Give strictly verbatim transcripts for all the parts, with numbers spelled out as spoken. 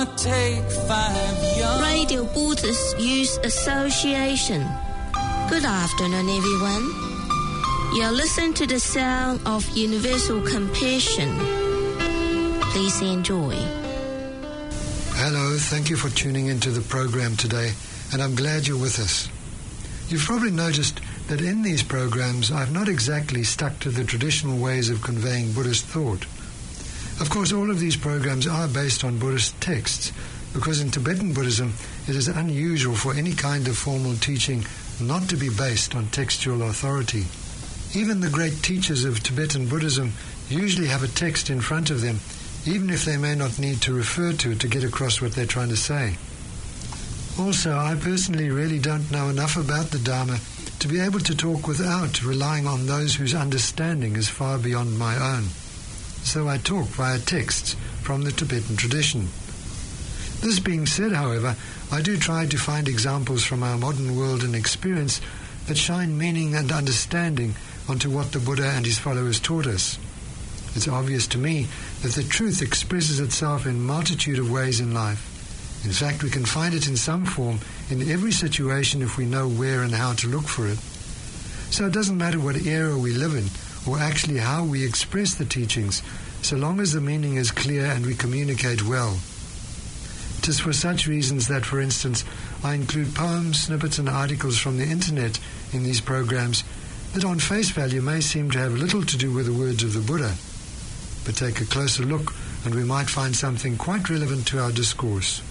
take five young. Radio Buddhist Youth Association. Good afternoon, everyone. You're listening to the sound of universal compassion. Please enjoy. Hello, thank you for tuning into the program today, and I'm glad you're with us. You've probably noticed that in these programs I've not exactly stuck to the traditional ways of conveying Buddhist thought. Of course, all of these programs are based on Buddhist texts, because in Tibetan Buddhism it is unusual for any kind of formal teaching not to be based on textual authority. Even the great teachers of Tibetan Buddhism usually have a text in front of them, even if they may not need to refer to it to get across what they're trying to say. Also, I personally really don't know enough about the Dharma to be able to talk without relying on those whose understanding is far beyond my own. So I talk via texts from the Tibetan tradition. This being said, however, I do try to find examples from our modern world and experience that shine meaning and understanding onto what the Buddha and his followers taught us. It's obvious to me that the truth expresses itself in a multitude of ways in life. In fact, we can find it in some form in every situation if we know where and how to look for it. So it doesn't matter what era we live in, or actually how we express the teachings, so long as the meaning is clear and we communicate well. It is for such reasons that, for instance, I include poems, snippets and articles from the internet in these programs that on face value may seem to have little to do with the words of the Buddha. But take a closer look and we might find something quite relevant to our discourse.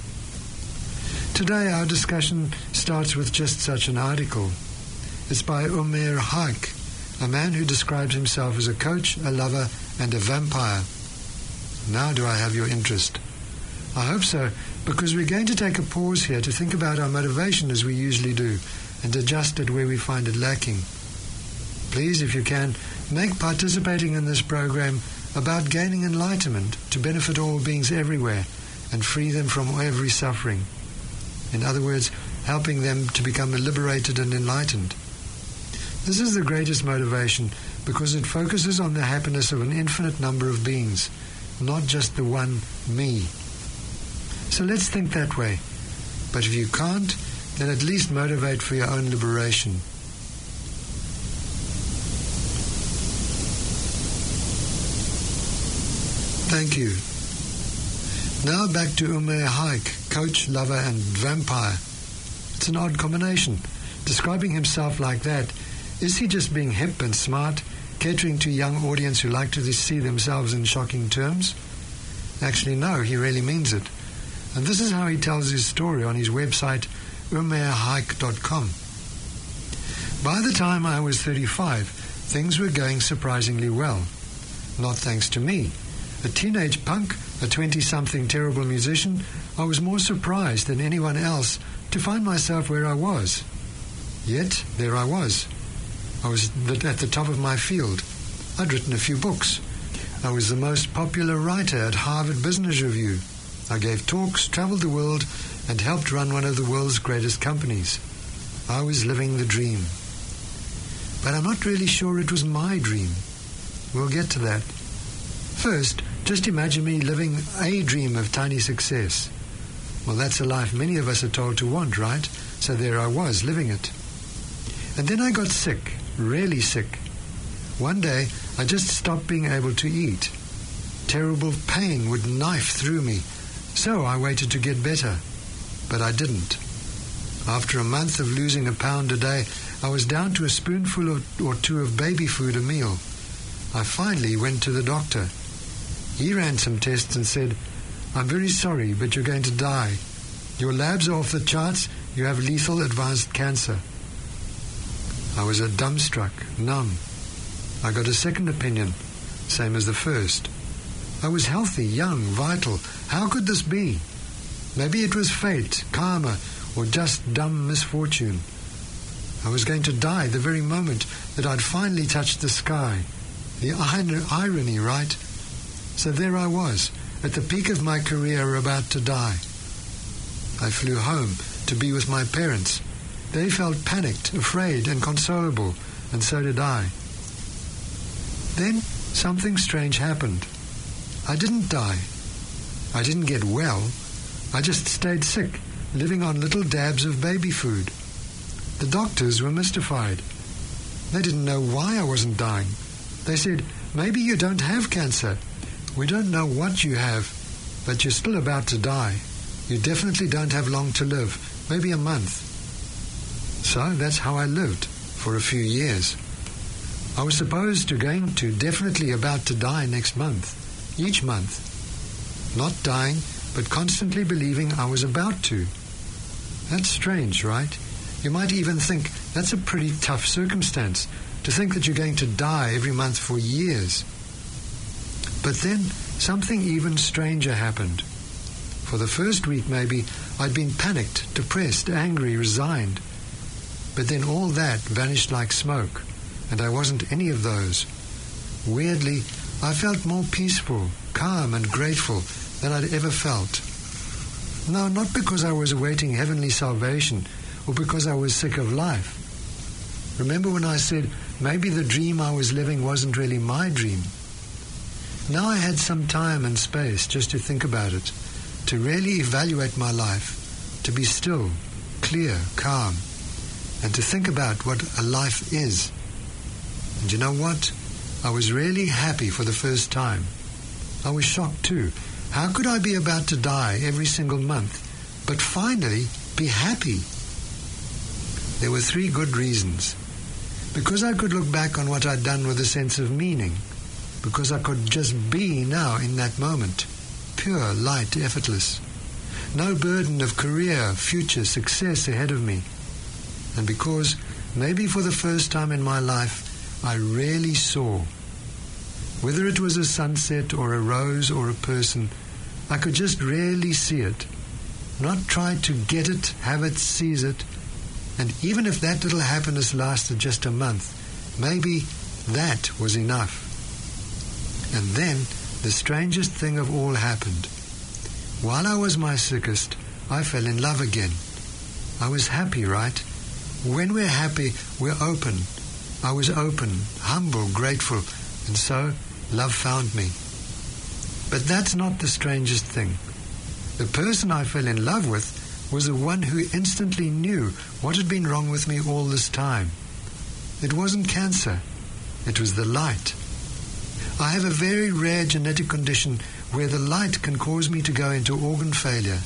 Today our discussion starts with just such an article. It's by Umair Haque, a man who describes himself as a coach, a lover and a vampire. Now do I have your interest? I hope so, because we're going to take a pause here to think about our motivation as we usually do and adjust it where we find it lacking. Please, if you can, make participating in this program about gaining enlightenment to benefit all beings everywhere and free them from every suffering. In other words, helping them to become liberated and enlightened. This is the greatest motivation because it focuses on the happiness of an infinite number of beings, not just the one me. So let's think that way. But if you can't, then at least motivate for your own liberation. Thank you. Now back to Umair Haque, coach, lover and vampire. It's an odd combination. Describing himself like that, is he just being hip and smart, catering to a young audience who like to see themselves in shocking terms? Actually, no, he really means it. And this is how he tells his story on his website, umair haque dot com. By the time I was thirty-five, things were going surprisingly well. Not thanks to me. A teenage punk, a twenty-something terrible musician, I was more surprised than anyone else to find myself where I was. Yet, there I was. I was at the top of my field. I'd written a few books. I was the most popular writer at Harvard Business Review. I gave talks, traveled the world, and helped run one of the world's greatest companies. I was living the dream. But I'm not really sure it was my dream. We'll get to that. First, just imagine me living a dream of tiny success. Well, that's a life many of us are told to want, right? So there I was, living it. And then I got sick, really sick. One day, I just stopped being able to eat. Terrible pain would knife through me, so I waited to get better. But I didn't. After a month of losing a pound a day, I was down to a spoonful or two of baby food a meal. I finally went to the doctor. He ran some tests and said, "I'm very sorry, but you're going to die. Your labs are off the charts. You have lethal advanced cancer." I was a dumbstruck, numb. I got a second opinion, same as the first. I was healthy, young, vital. How could this be? Maybe it was fate, karma, or just dumb misfortune. I was going to die the very moment that I'd finally touched the sky. The irony, right? So there I was, at the peak of my career, about to die. I flew home to be with my parents. They felt panicked, afraid, and consolable, and so did I. Then something strange happened. I didn't die. I didn't get well. I just stayed sick, living on little dabs of baby food. The doctors were mystified. They didn't know why I wasn't dying. They said, maybe you don't have cancer. We don't know what you have, but you're still about to die. You definitely don't have long to live, maybe a month. So that's how I lived for a few years. I was supposed to going to definitely about to die next month, each month. Not dying, but constantly believing I was about to. That's strange, right? You might even think that's a pretty tough circumstance, to think that you're going to die every month for years. But then something even stranger happened. For the first week maybe, I'd been panicked, depressed, angry, resigned. But then all that vanished like smoke, and I wasn't any of those. Weirdly, I felt more peaceful, calm and grateful than I'd ever felt. No, not because I was awaiting heavenly salvation or because I was sick of life. Remember when I said maybe the dream I was living wasn't really my dream? Now I had some time and space just to think about it, to really evaluate my life, to be still, clear, calm, and to think about what a life is. And you know what? I was really happy for the first time. I was shocked too. How could I be about to die every single month, but finally be happy? There were three good reasons. Because I could look back on what I'd done with a sense of meaning. Because I could just be now in that moment. Pure, light, effortless. No burden of career, future, success ahead of me. And because, maybe for the first time in my life, I really saw. Whether it was a sunset or a rose or a person, I could just really see it. Not try to get it, have it, seize it. And even if that little happiness lasted just a month, maybe that was enough. And then the strangest thing of all happened. While I was my sickest, I fell in love again. I was happy, right? When we're happy, we're open. I was open, humble, grateful, and so love found me. But that's not the strangest thing. The person I fell in love with was the one who instantly knew what had been wrong with me all this time. It wasn't cancer. It was the light. I have a very rare genetic condition where the light can cause me to go into organ failure.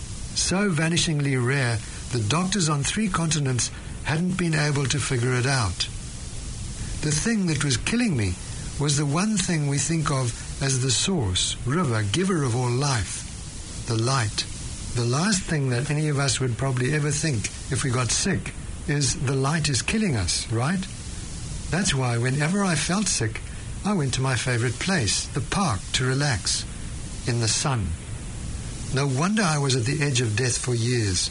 So vanishingly rare, the doctors on three continents hadn't been able to figure it out. The thing that was killing me was the one thing we think of as the source, river, giver of all life, the light. The last thing that any of us would probably ever think if we got sick is the light is killing us, right? That's why whenever I felt sick, I went to my favorite place, the park, to relax, in the sun. No wonder I was at the edge of death for years.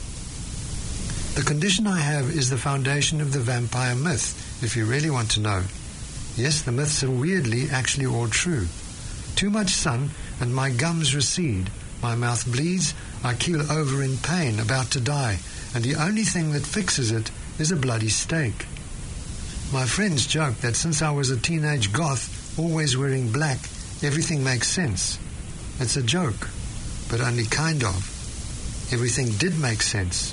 The condition I have is the foundation of the vampire myth, if you really want to know. Yes, the myths are weirdly actually all true. Too much sun and my gums recede, my mouth bleeds, I keel over in pain, about to die, and the only thing that fixes it is a bloody steak. My friends joke that since I was a teenage goth, always wearing black, everything makes sense. It's a joke, but only kind of. Everything did make sense.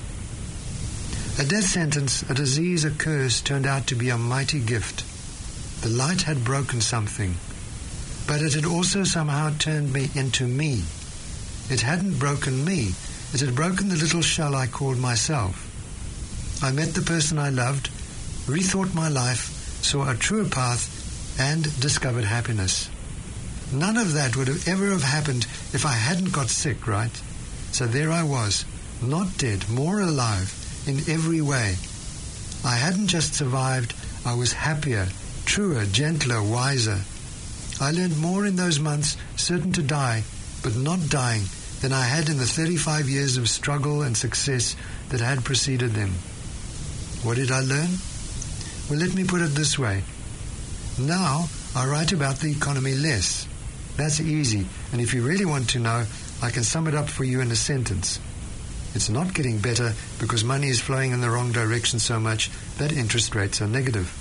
A death sentence, a disease, a curse, turned out to be a mighty gift. The light had broken something, but it had also somehow turned me into me. It hadn't broken me. It had broken the little shell I called myself. I met the person I loved, rethought my life, saw a truer path, and discovered happiness. None of that would have ever have happened if I hadn't got sick, right? So there I was, not dead, more alive, in every way. I hadn't just survived, I was happier, truer, gentler, wiser. I learned more in those months, certain to die, but not dying, than I had in the thirty-five years of struggle and success that had preceded them. What did I learn? Well, let me put it this way. Now, I write about the economy less. That's easy, and if you really want to know, I can sum it up for you in a sentence. It's not getting better because money is flowing in the wrong direction so much that interest rates are negative.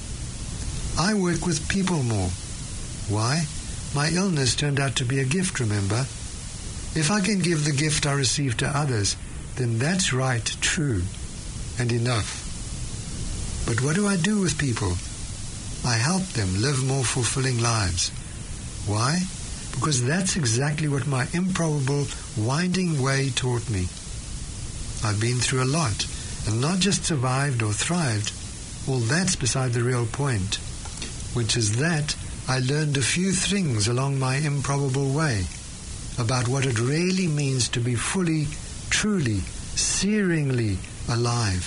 I work with people more. Why? My illness turned out to be a gift, remember? If I can give the gift I receive to others, then that's right, true, and enough. But what do I do with people? I help them live more fulfilling lives. Why? Because that's exactly what my improbable, winding way taught me. I've been through a lot, and not just survived or thrived. All that's beside the real point, which is that I learned a few things along my improbable way about what it really means to be fully, truly, searingly alive.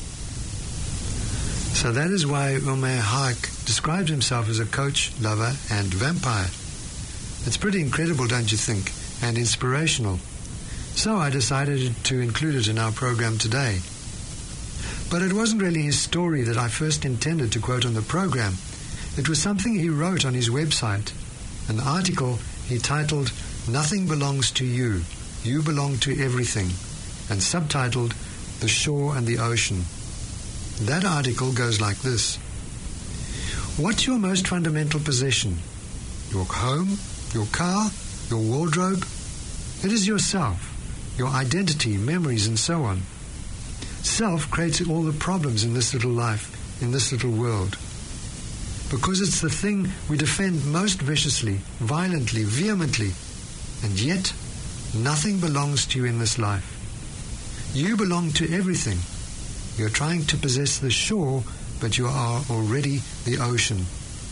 So that is why Umair Haque describes himself as a coach, lover, and vampire. It's pretty incredible, don't you think, and inspirational. So I decided to include it in our program today. But it wasn't really his story that I first intended to quote on the program. It was something he wrote on his website, an article he titled Nothing Belongs to You, You Belong to Everything, and subtitled The Shore and the Ocean. That article goes like this. What's your most fundamental possession? Your home? Your car? Your wardrobe? It is yourself, your identity, memories, and so on. Self creates all the problems in this little life, in this little world. Because it's the thing we defend most viciously, violently, vehemently, and yet nothing belongs to you in this life. You belong to everything. You're trying to possess the shore, but you are already the ocean.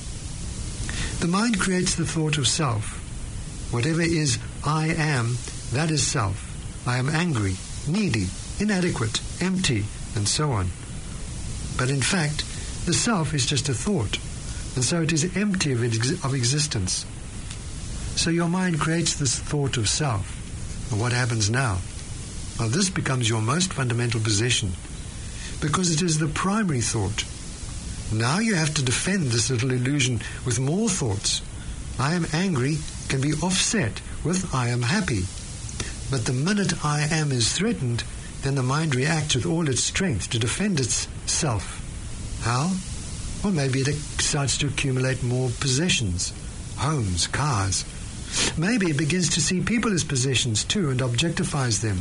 The mind creates the thought of self. Whatever is I am, that is self. I am angry, needy, inadequate, empty, and so on. But in fact, the self is just a thought, and so it is empty of, ex- of existence. So your mind creates this thought of self. And what happens now? Well, this becomes your most fundamental possession, because it is the primary thought. Now you have to defend this little illusion with more thoughts. I am angry can be offset with I am happy. But the minute I am is threatened, then the mind reacts with all its strength to defend its self. How? Well, maybe it starts to accumulate more possessions, homes, cars. Maybe it begins to see people as possessions too and objectifies them.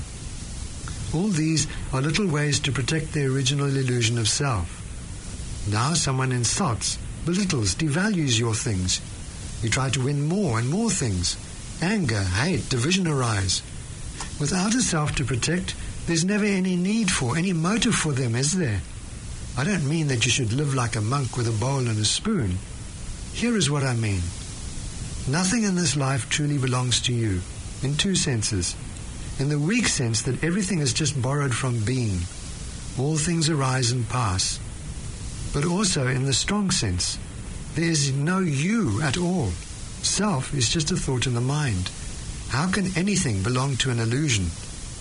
All these are little ways to protect the original illusion of self. Now someone insults, belittles, devalues your things. You try to win more and more things. Anger, hate, division arise. Without a self to protect, there's never any need for, any motive for them, is there? I don't mean that you should live like a monk with a bowl and a spoon. Here is what I mean. Nothing in this life truly belongs to you, in two senses. In the weak sense that everything is just borrowed from being. All things arise and pass. But also in the strong sense, there is no you at all. Self is just a thought in the mind. How can anything belong to an illusion?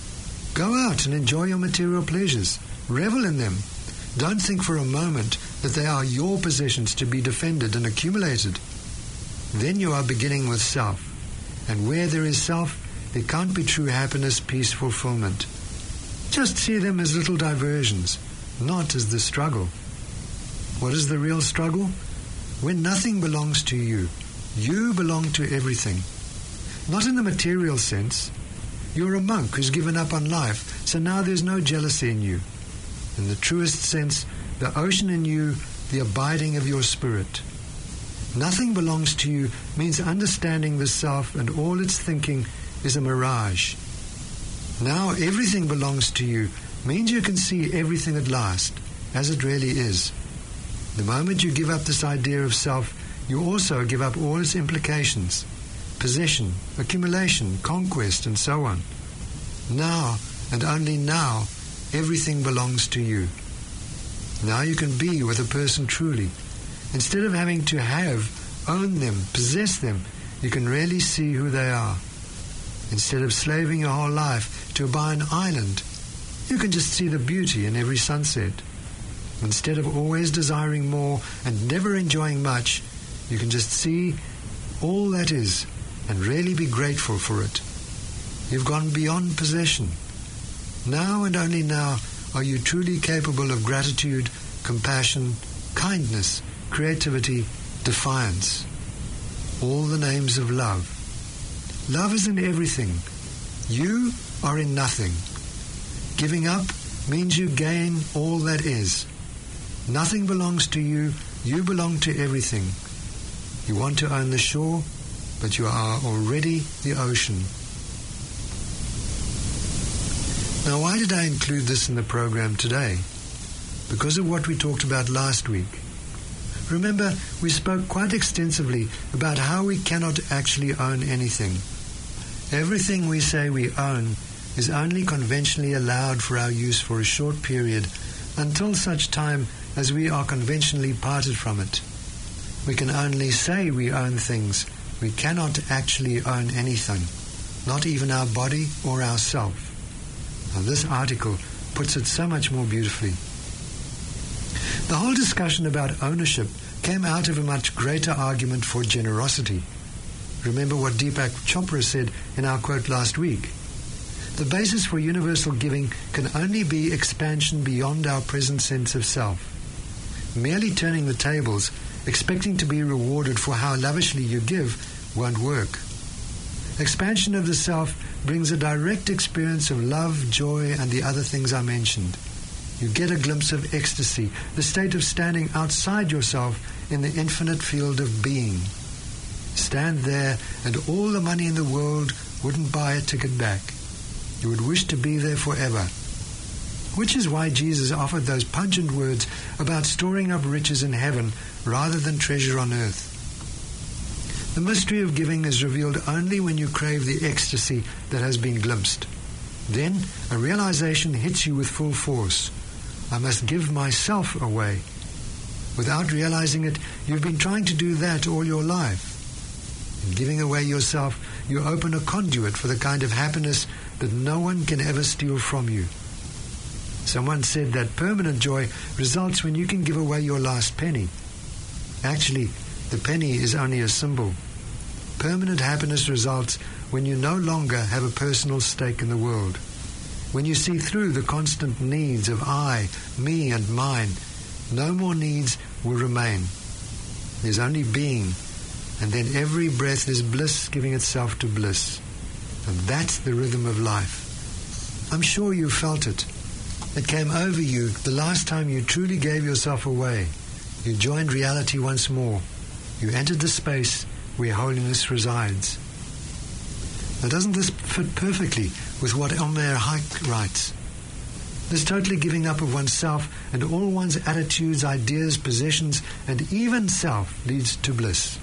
Go out and enjoy your material pleasures. Revel in them. Don't think for a moment that they are your possessions to be defended and accumulated. Then you are beginning with self. And where there is self, there can't be true happiness, peace, fulfillment. Just see them as little diversions, not as the struggle. What is the real struggle? When nothing belongs to you, you belong to everything. Not in the material sense. You're a monk who's given up on life, so now there's no jealousy in you. In the truest sense, the ocean in you, the abiding of your spirit. Nothing belongs to you means understanding the self and all its thinking is a mirage. Now everything belongs to you means you can see everything at last, as it really is. The moment you give up this idea of self, you also give up all its implications, possession, accumulation, conquest, and so on. Now, and only now, everything belongs to you. Now you can be with a person truly. Instead of having to have, own them, possess them, you can really see who they are. Instead of slaving your whole life to buy an island, you can just see the beauty in every sunset. Instead of always desiring more and never enjoying much, you can just see all that is and really be grateful for it. You've gone beyond possession. Now and only now are you truly capable of gratitude, compassion, kindness, creativity, defiance. All the names of love. Love is in everything. You are in nothing. Giving up means you gain all that is. Nothing belongs to you. You belong to everything. You want to own the shore, but you are already the ocean. Now, why did I include this in the program today? Because of what we talked about last week. Remember, we spoke quite extensively about how we cannot actually own anything. Everything we say we own is only conventionally allowed for our use for a short period until such time as we are conventionally parted from it. We can only say we own things. We cannot actually own anything, not even our body or ourself. Now, this article puts it so much more beautifully. The whole discussion about ownership came out of a much greater argument for generosity. Remember what Deepak Chopra said in our quote last week. The basis for universal giving can only be expansion beyond our present sense of self. Merely turning the tables, expecting to be rewarded for how lavishly you give, won't work. Expansion of the self brings a direct experience of love, joy, and the other things I mentioned. You get a glimpse of ecstasy, the state of standing outside yourself in the infinite field of being. Stand there, and all the money in the world wouldn't buy a ticket back. You would wish to be there forever. Which is why Jesus offered those pungent words about storing up riches in heaven rather than treasure on earth. The mystery of giving is revealed only when you crave the ecstasy that has been glimpsed. Then a realization hits you with full force. I must give myself away. Without realizing it, you've been trying to do that all your life. In giving away yourself, you open a conduit for the kind of happiness that no one can ever steal from you. Someone said that permanent joy results when you can give away your last penny. Actually, the penny is only a symbol. Permanent happiness results when you no longer have a personal stake in the world. When you see through the constant needs of I, me, and mine, no more needs will remain. There's only being, and then every breath is bliss giving itself to bliss. And that's the rhythm of life. I'm sure you felt it. It came over you the last time you truly gave yourself away. You joined reality once more. You entered the space where holiness resides. Now, doesn't this fit perfectly with what Elmer Hayek writes? This totally giving up of oneself and all one's attitudes, ideas, possessions, and even self leads to bliss.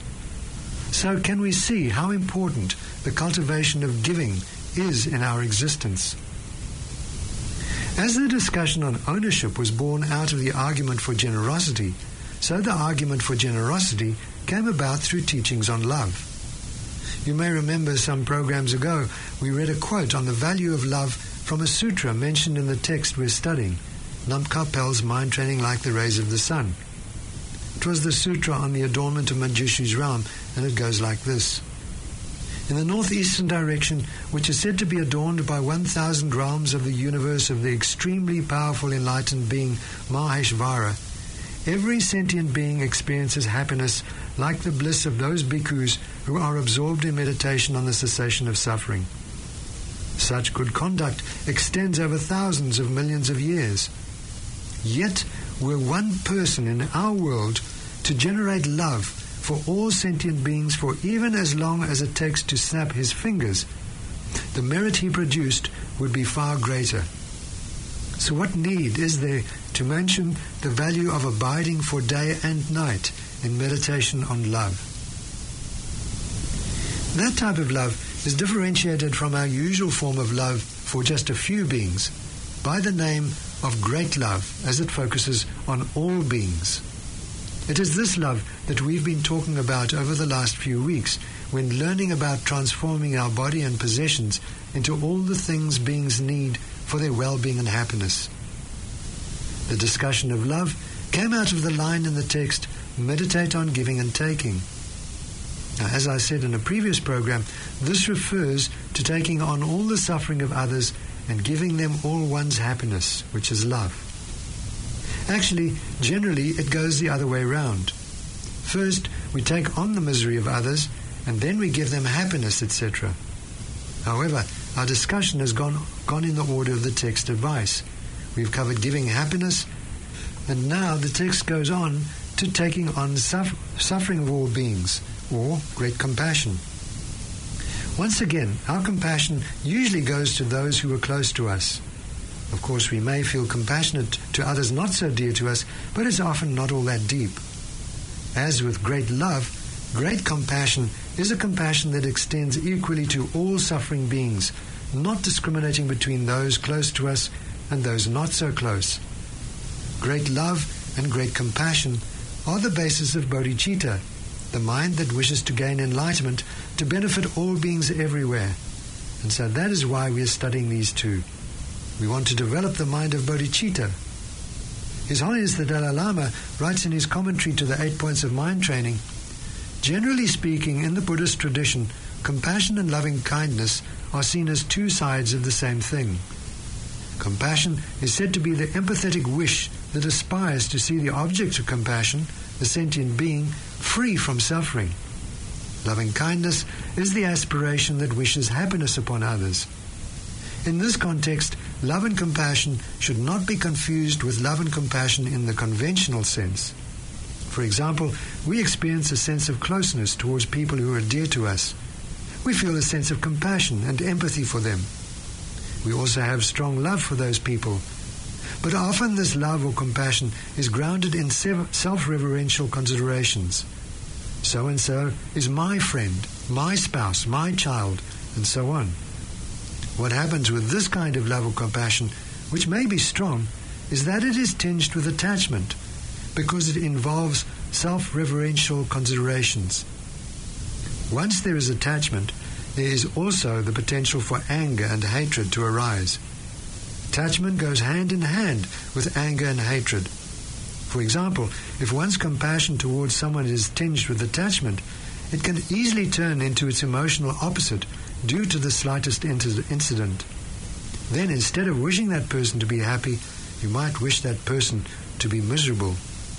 So can we see how important the cultivation of giving is in our existence? As the discussion on ownership was born out of the argument for generosity, so the argument for generosity came about through teachings on love. You may remember some programs ago we read a quote on the value of love from a sutra mentioned in the text we're studying, Namkha Pel's Mind Training Like the Rays of the Sun. It was the sutra on the adornment of Manjushi's realm, and it goes like this. In the northeastern direction, which is said to be adorned by one thousand realms of the universe of the extremely powerful enlightened being Maheshvara, every sentient being experiences happiness like the bliss of those bhikkhus who are absorbed in meditation on the cessation of suffering. Such good conduct extends over thousands of millions of years. Yet, were one person in our world to generate love for all sentient beings for even as long as it takes to snap his fingers, the merit he produced would be far greater. So what need is there to mention the value of abiding for day and night in meditation on love? That type of love is differentiated from our usual form of love for just a few beings by the name of great love, as it focuses on all beings. It is this love that we've been talking about over the last few weeks when learning about transforming our body and possessions into all the things beings need for their well-being and happiness. The discussion of love came out of the line in the text, meditate on giving and taking. Now, as I said in a previous program, this refers to taking on all the suffering of others and giving them all one's happiness, which is love. Actually, generally, it goes the other way round. First, we take on the misery of others, and then we give them happiness, et cetera. However, our discussion has gone, gone in the order of the text advice. We've covered giving happiness, and now the text goes on to taking on suffer, suffering of all beings, or great compassion. Once again, our compassion usually goes to those who are close to us. Of course, we may feel compassionate to others not so dear to us, but it's often not all that deep. As with great love, great compassion is a compassion that extends equally to all suffering beings, not discriminating between those close to us and those not so close. Great love and great compassion are the basis of bodhicitta, the mind that wishes to gain enlightenment to benefit all beings everywhere. And so that is why we are studying these two. We want to develop the mind of bodhicitta. His Holiness the Dalai Lama writes in his commentary to the Eight Points of Mind Training, generally speaking, in the Buddhist tradition, compassion and loving kindness are seen as two sides of the same thing. Compassion is said to be the empathetic wish that aspires to see the object of compassion, the sentient being, free from suffering. Loving kindness is the aspiration that wishes happiness upon others. In this context, love and compassion should not be confused with love and compassion in the conventional sense. For example, we experience a sense of closeness towards people who are dear to us. We feel a sense of compassion and empathy for them. We also have strong love for those people. But often this love or compassion is grounded in self-reverential considerations. So-and-so is my friend, my spouse, my child, and so on. What happens with this kind of love or compassion, which may be strong, is that it is tinged with attachment, because it involves self-reverential considerations. Once there is attachment, there is also the potential for anger and hatred to arise. Attachment goes hand in hand with anger and hatred. For example, if one's compassion towards someone is tinged with attachment, it can easily turn into its emotional opposite due to the slightest incident. Then, instead of wishing that person to be happy, you might wish that person to be miserable.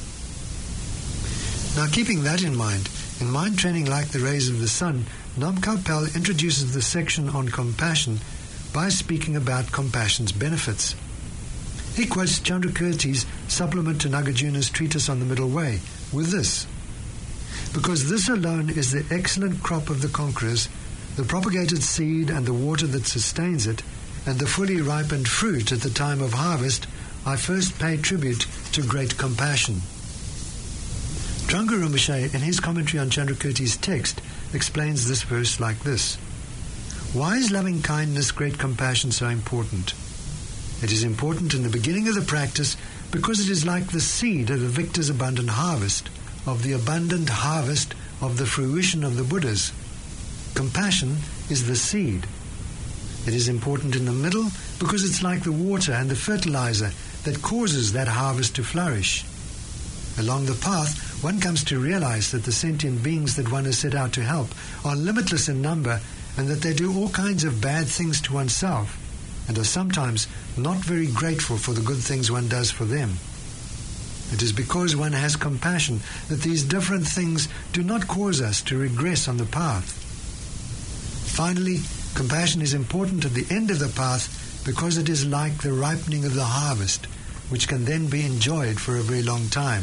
Now, keeping that in mind, in Mind Training Like the Rays of the Sun, Nam Kalpel introduces the section on compassion by speaking about compassion's benefits. He quotes Chandrakirti's supplement to Nagarjuna's treatise on the Middle Way with this: because this alone is the excellent crop of the conquerors, the propagated seed and the water that sustains it, and the fully ripened fruit at the time of harvest, I first pay tribute to great compassion. Trungpa Rinpoche, in his commentary on Chandrakirti's text, explains this verse like this: why is loving kindness, great compassion so important? It is important in the beginning of the practice because it is like the seed of the victor's abundant harvest, of the abundant harvest of the fruition of the Buddhas. Compassion is the seed. It is important in the middle because it's like the water and the fertilizer that causes that harvest to flourish. Along the path, one comes to realize that the sentient beings that one has set out to help are limitless in number, and that they do all kinds of bad things to oneself, and are sometimes not very grateful for the good things one does for them. It is because one has compassion that these different things do not cause us to regress on the path. Finally, compassion is important at the end of the path because it is like the ripening of the harvest, which can then be enjoyed for a very long time.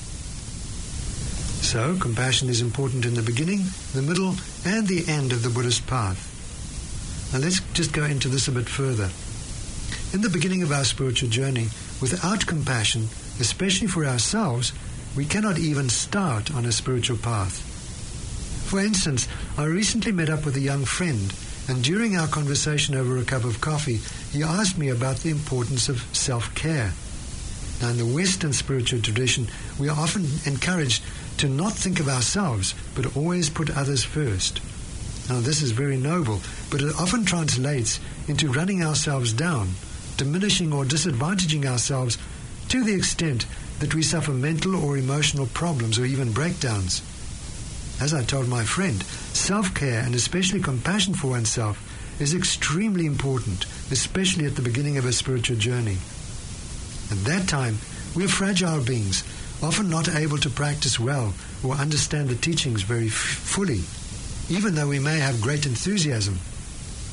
So, compassion is important in the beginning, the middle, and the end of the Buddhist path. Now let's just go into this a bit further. In the beginning of our spiritual journey, without compassion, especially for ourselves, we cannot even start on a spiritual path. For instance, I recently met up with a young friend, and during our conversation over a cup of coffee, he asked me about the importance of self-care. Now, in the Western spiritual tradition, we are often encouraged to not think of ourselves, but always put others first. Now, this is very noble, but it often translates into running ourselves down, diminishing or disadvantaging ourselves to the extent that we suffer mental or emotional problems or even breakdowns. As I told my friend, self-care and especially compassion for oneself is extremely important, especially at the beginning of a spiritual journey. At that time, we are fragile beings, often not able to practice well or understand the teachings very f- fully, even though we may have great enthusiasm.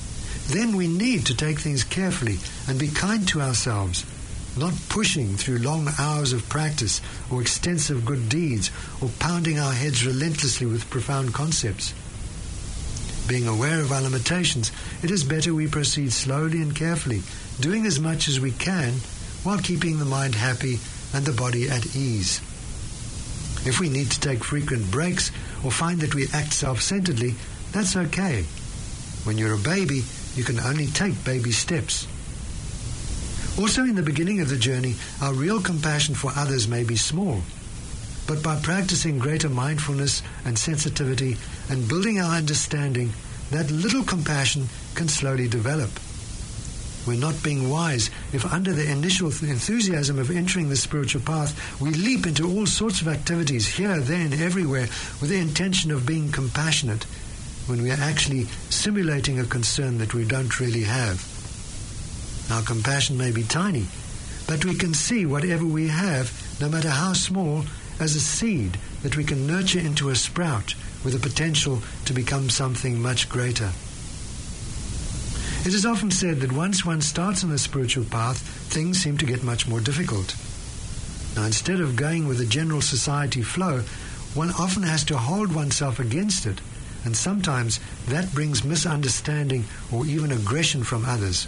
then we need to take things carefully and be kind to ourselves, not pushing through long hours of practice or extensive good deeds or pounding our heads relentlessly with profound concepts. Being aware of our limitations, it is better we proceed slowly and carefully, doing as much as we can while keeping the mind happy and the body at ease. If we need to take frequent breaks or find that we act self-centeredly, that's okay. When you're a baby, you can only take baby steps. Also, in the beginning of the journey, our real compassion for others may be small. But by practicing greater mindfulness and sensitivity and building our understanding, that little compassion can slowly develop. We're not being wise if under the initial enthusiasm of entering the spiritual path, we leap into all sorts of activities here, there, and everywhere with the intention of being compassionate, when we are actually simulating a concern that we don't really have. Our compassion may be tiny, but we can see whatever we have, no matter how small, as a seed that we can nurture into a sprout with the potential to become something much greater. It is often said that once one starts on the spiritual path, things seem to get much more difficult. Now, instead of going with the general society flow, one often has to hold oneself against it, and sometimes that brings misunderstanding or even aggression from others.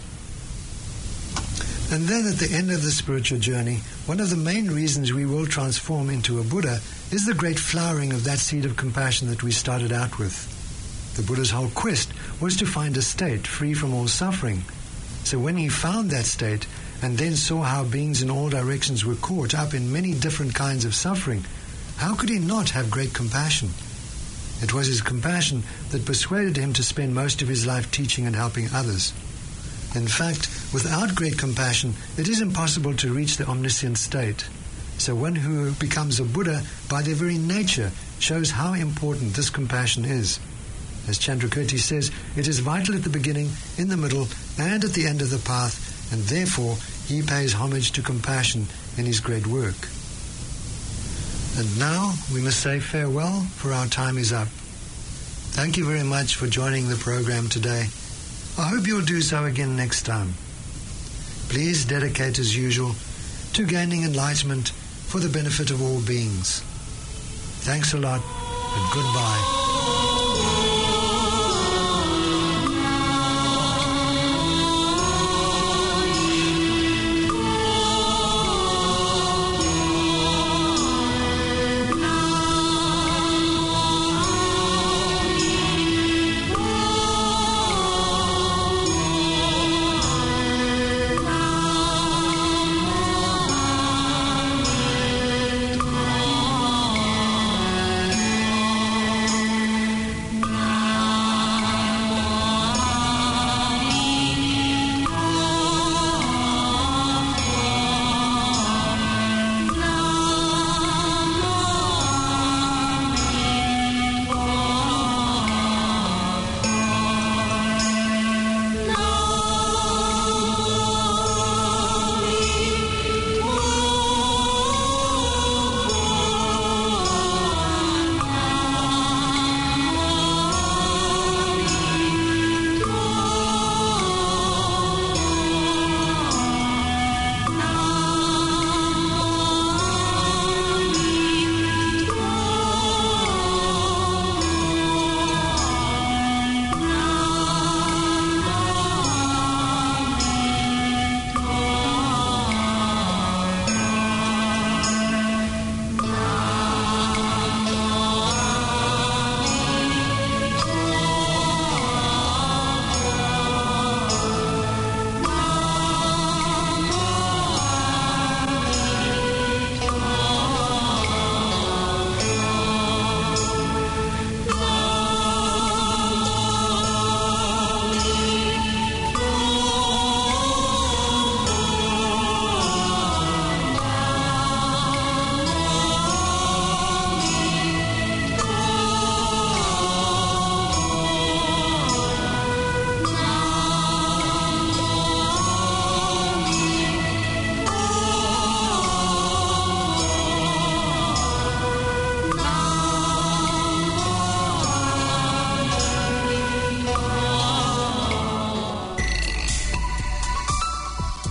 And then at the end of the spiritual journey, one of the main reasons we will transform into a Buddha is the great flowering of that seed of compassion that we started out with. The Buddha's whole quest was to find a state free from all suffering. So when he found that state and then saw how beings in all directions were caught up in many different kinds of suffering, how could he not have great compassion? It was his compassion that persuaded him to spend most of his life teaching and helping others. In fact, without great compassion, it is impossible to reach the omniscient state. So one who becomes a Buddha, by their very nature, shows how important this compassion is. As Chandrakirti says, it is vital at the beginning, in the middle, and at the end of the path, and therefore he pays homage to compassion in his great work. And now we must say farewell, for our time is up. Thank you very much for joining the program today. I hope you'll do so again next time. Please dedicate as usual to gaining enlightenment for the benefit of all beings. Thanks a lot, and goodbye.